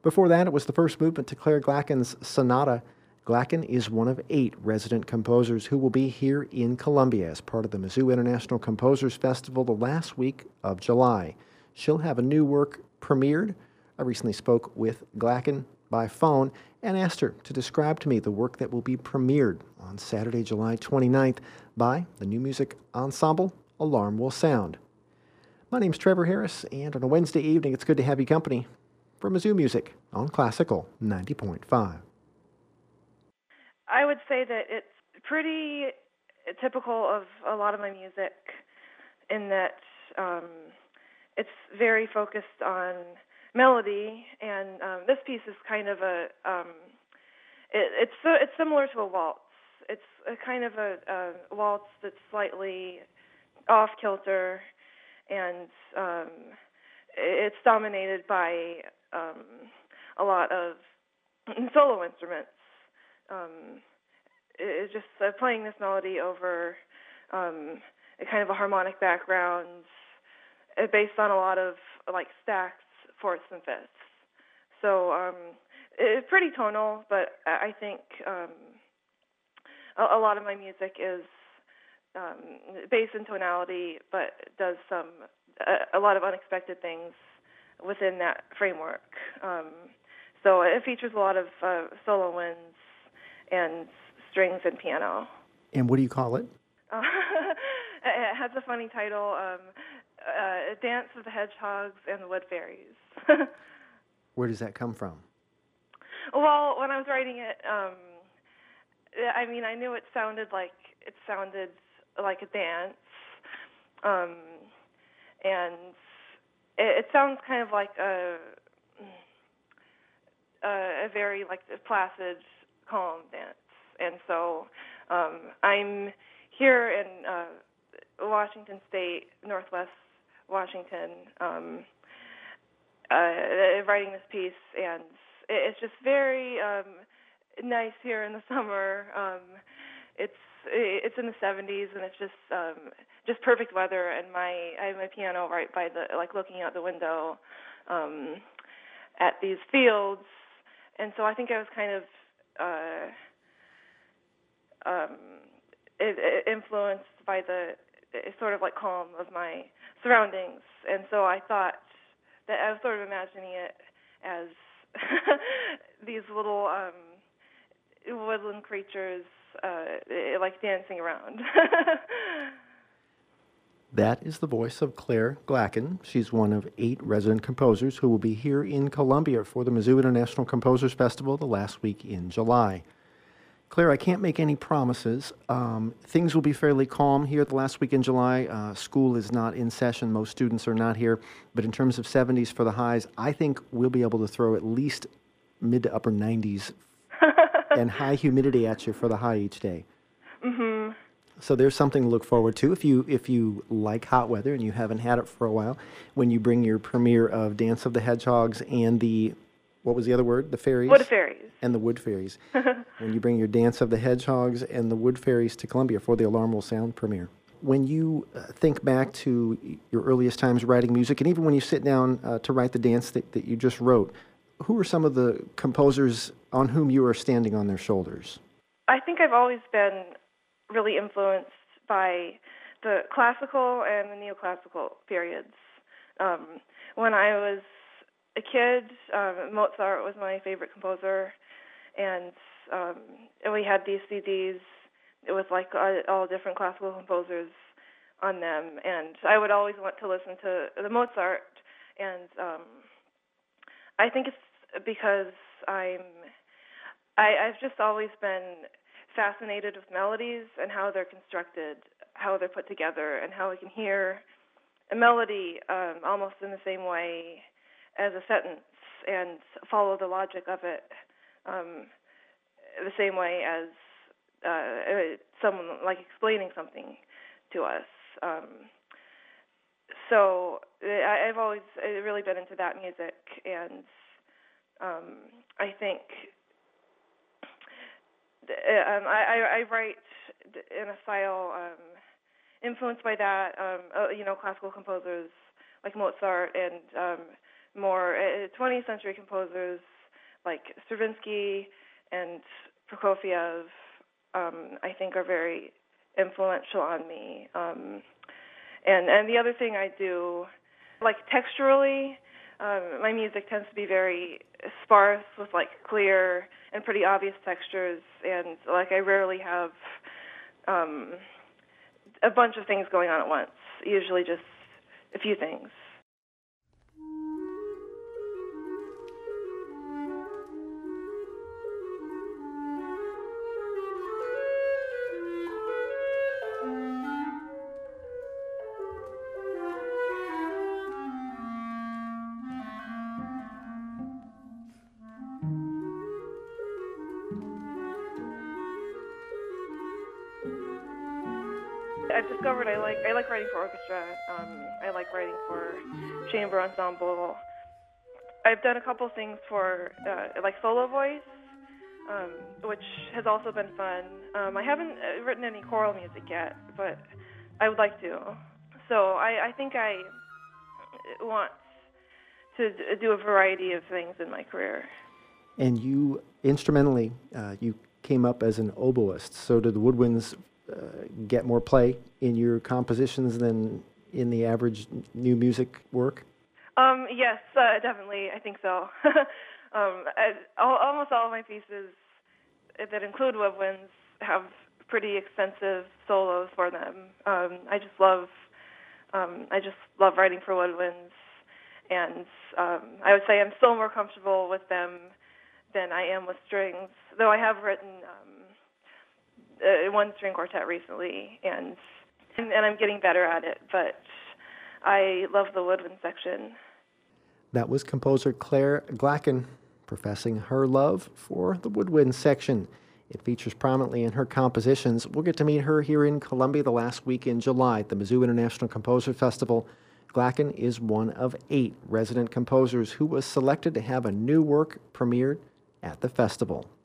Before that, it was the first movement to Claire Glacken's Sonata. Glacken is one of 8 resident composers who will be here in Columbia as part of the Mizzou International Composers Festival the last week of July. She'll have a new work premiered. I recently spoke with Glacken by phone and asked her to describe to me the work that will be premiered on Saturday, July 29th by the new music ensemble Alarm Will Sound. My name's Trevor Harris, and on a Wednesday evening, it's good to have you company for Mizzou Music on Classical 90.5. I would say that it's pretty typical of a lot of my music in that it's very focused on melody, and this piece is kind of it's similar to a waltz. It's a kind of a waltz that's slightly off kilter, and it's dominated by a lot of solo instruments. It's just playing this melody over a kind of a harmonic background based on a lot of like stacked fourths and fifths. So it's pretty tonal, but I think a lot of my music is based in tonality, but does a lot of unexpected things within that framework. So it features a lot of solo winds and strings and piano. And what do you call it? It has a funny title, Dance of the Hedgehogs and the Wood Fairies. Where does that come from? Well, when I was writing it, I knew it sounded like a dance, and it sounds kind of like a very like placid, calm dance. And so I'm here in Washington State, Northwest Washington, writing this piece, and it's just very nice here in the summer. It's in the 70s, and it's just perfect weather. And I have my piano right by looking out the window at these fields, and so I think I was kind of influenced by the sort of like calm of my surroundings, and so I thought that I was sort of imagining it as these little woodland creatures like dancing around. That is the voice of Claire Glacken. She's one of 8 resident composers who will be here in Columbia for the Mizzou International Composers Festival the last week in July. Claire, I can't make any promises. Things will be fairly calm here the last week in July. School is not in session. Most students are not here. But in terms of 70s for the highs, I think we'll be able to throw at least mid to upper 90s and high humidity at you for the high each day. Mm-hmm. So there's something to look forward to if you like hot weather and you haven't had it for a while. When you bring your premiere of Dance of the Hedgehogs and the, what was the other word? The fairies? Wood Fairies. And the Wood Fairies. When you bring your Dance of the Hedgehogs and the Wood Fairies to Columbia for the Alarm Will Sound premiere. When you think back to your earliest times writing music, and even when you sit down to write the dance that you just wrote, who are some of the composers on whom you are standing on their shoulders? I think I've always been really influenced by the classical and the neoclassical periods. When I was a kid, Mozart was my favorite composer, and we had these CDs with like all different classical composers on them, and I would always want to listen to the Mozart, and I think it's because I've just always been fascinated with melodies and how they're constructed, how they're put together, and how we can hear a melody almost in the same way as a sentence and follow the logic of it the same way as someone like explaining something to us. So I've always really been into that music, and I think I write in a style influenced by that, classical composers like Mozart and more 20th century composers like Stravinsky and Prokofiev, I think are very influential on me. And the other thing I do, like texturally, my music tends to be very sparse with like clear and pretty obvious textures, and like I rarely have a bunch of things going on at once, usually just a few things. I've discovered I like writing for orchestra. I like writing for chamber ensemble. I've done a couple things for like solo voice, which has also been fun. I haven't written any choral music yet, but I would like to. So I think I want to do a variety of things in my career. And you, instrumentally, you came up as an oboist. So do the woodwinds get more play in your compositions than in the average new music work? Yes, definitely. I think so. Almost all of my pieces that include woodwinds have pretty extensive solos for them. I just love writing for woodwinds, and I would say I'm still more comfortable with them than I am with strings. Though I have written one string quartet recently, and I'm getting better at it. But I love the woodwind section. That was composer Claire Glacken professing her love for the woodwind section. It features prominently in her compositions. We'll get to meet her here in Columbia the last week in July at the Mizzou International Composer Festival. Glacken is one of 8 resident composers who was selected to have a new work premiered at the festival.